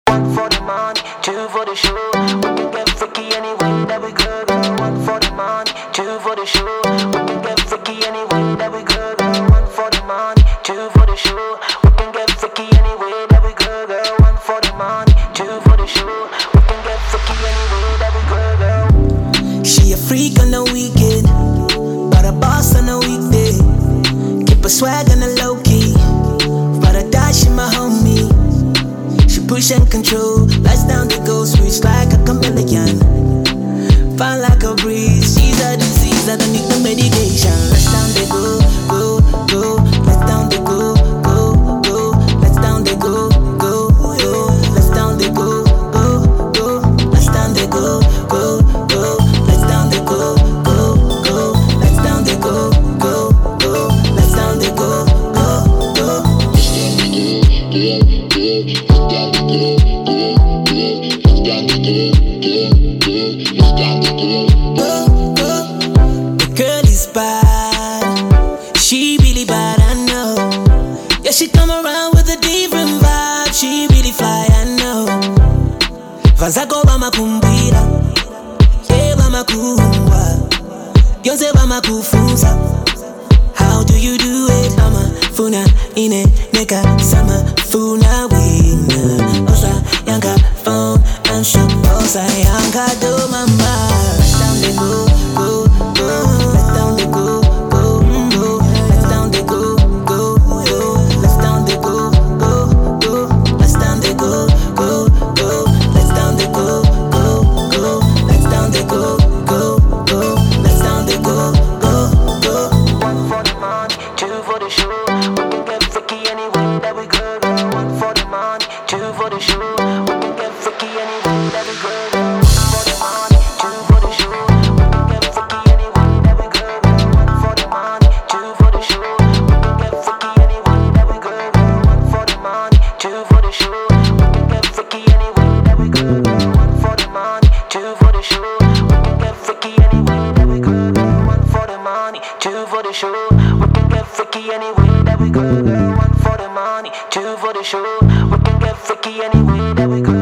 One for the money, two for the show. We can get freaky anyway that we go, girl. One for the money, two for the show. We can get freaky anyway that we go, girl. One for the money, two for the show. We can get freaky anyway that we go, girl. One for the money, two for the show. We can get freaky anyway that we go, girl. She a freak on the weekend, but a boss on the weekday. Keep a swag on the low key, but I die she my homie. She push and control, lights down the go switch like a chameleon. Fine like a breeze, she's a disease, I don't need no medication. Let's down they go, go, go. Let's down they go, go, go. Let's down they go, go, go. Let's down they go, go, go. Let's down they go, go, go. Let's down they go, go, go. Let's down they go, go, go. Let's down they go, go, go. The girl is bad, she really bad, I know. Yeah, she come around with a different vibe, she really fly, I know. Vanzako bama kumbira, yeah bama kuwa, Yonze bama kufunza. How do you do it? I'm a funa ine neka sama funa wina. Osa yanga phone answer, osa yanga do mama. Let's down they go, go, go. Let's down they go, go, go. Let's down they go, go, go. Let's down they go, go, go. Let's down they go, go, go. Let's down they go, go, go. Let's down they go, go, go. Let's down they go, go, go. One for the money, two for the show. We can get freaky anyway that we go, girl. One for the money, two for the show. We can get freaky anyway that we go, girl. One for the money, two for the show. We can get freaky anyway that we go, girl. One for the money, two for the show. We can get freaky anyway that we go, girl. One for the money, two for the show. We can get freaky anyway that we go, girl. One for the money, two for the show. We can get freaky anyway that we go, girl. One for the money, two for the show. We can get freaky anyway that we go, girl. One for the money, two for the show. We can get freaky anyway that we go.